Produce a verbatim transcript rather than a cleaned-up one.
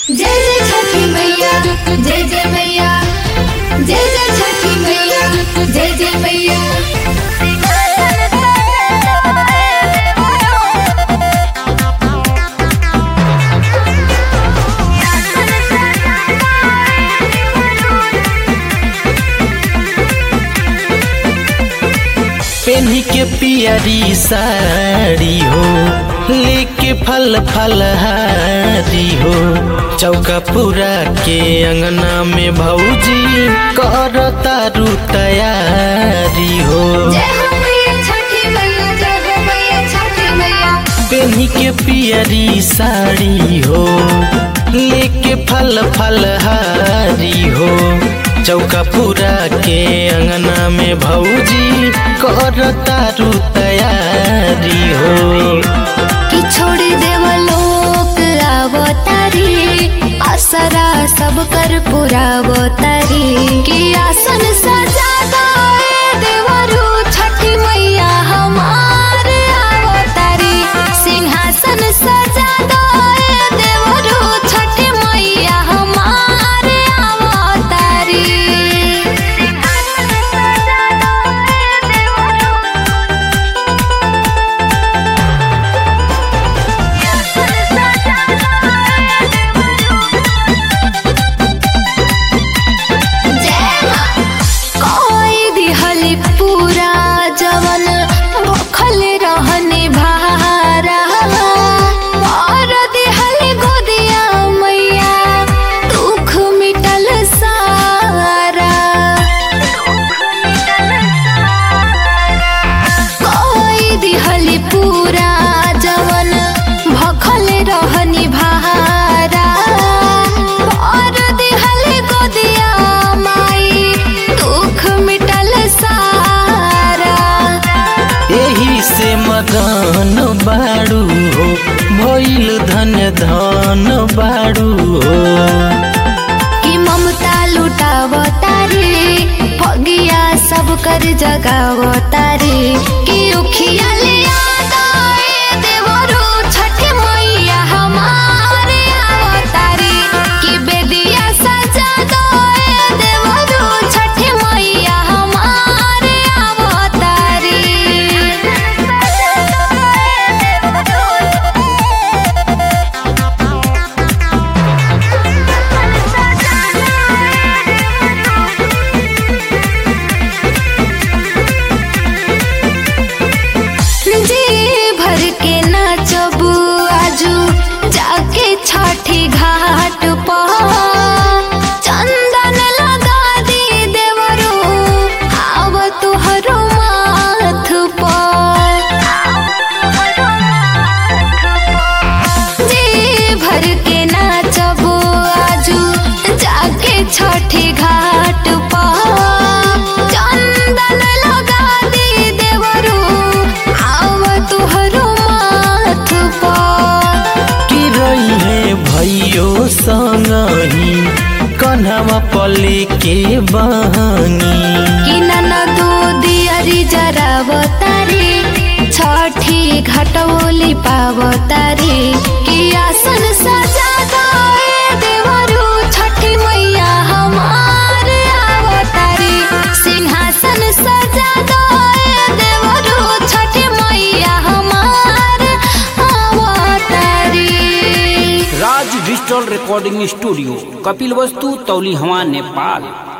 जय जय छठी मैया, जय जय मैया, जय जय छठी मैया, जय जय मैया। पेन्ही के पियरी साड़ी हो, लेके फल फलहारी हो, चौका पूरा के अंगना में भौजी कर तारू तैयारी हो। जय हो मैया छठी मैया, जय हो मैया छठी मैया। पेन्ही के पियरी साड़ी हो, लेके फल फलहारी हो, चौका पूरा के अंगना में भौजी कर तारू तैयारी हो। कि छोड़ी देवा लोक आवतारी, असरा सब कर पुरावतारी। कि आसन सजा दाए देवरू छठी मैया हमार आवतारी। सिंहासन सजा दाए देवरू छठी मैया हमार आवतारी। कोई दिहली पूरा जवन भूखल रहनी भारा। और दिहली गोदिया मैया दुख मिटल सारा। कोई दिहली पूरा जवन भूखल रहनी भारा। और दिहली गोदिया माई दुख मिटल सारा। एही से मगन बाड़ू हो, भइल धन धन बाड़ू हो। कि ममता लुटावतारी, भगिया सब कर जगावतारी। कि उखिया लिया दाए देवरू छठी मैया हमार आवतारी। कि बेदिया सजा दाए देवरू छठी मैया हमार आवतारी। जी भर के नाचब आजू जाके छठी घाट पर। चंदन लगा दी देवरू आव तुहरो माथ पर। जी भर के नाचब आजू जाके छठी घाट पर। चंदन लगा दी देवरू आव तुहरो माथ पर। कि रही है भैयो संगही, कन्हवा पले के बहनी। कि ननदो दियरी जरावतारी, छठी घटोली पावतारी। कि आसन सजा दाए देवरू छठी मैया हमार आवतारी। सिंहासन सजा दाए देवरू छठी मैया हमार आवतारी। Raj digital recording studio, Kapil वस्तु, तौली हवा, नेपाल।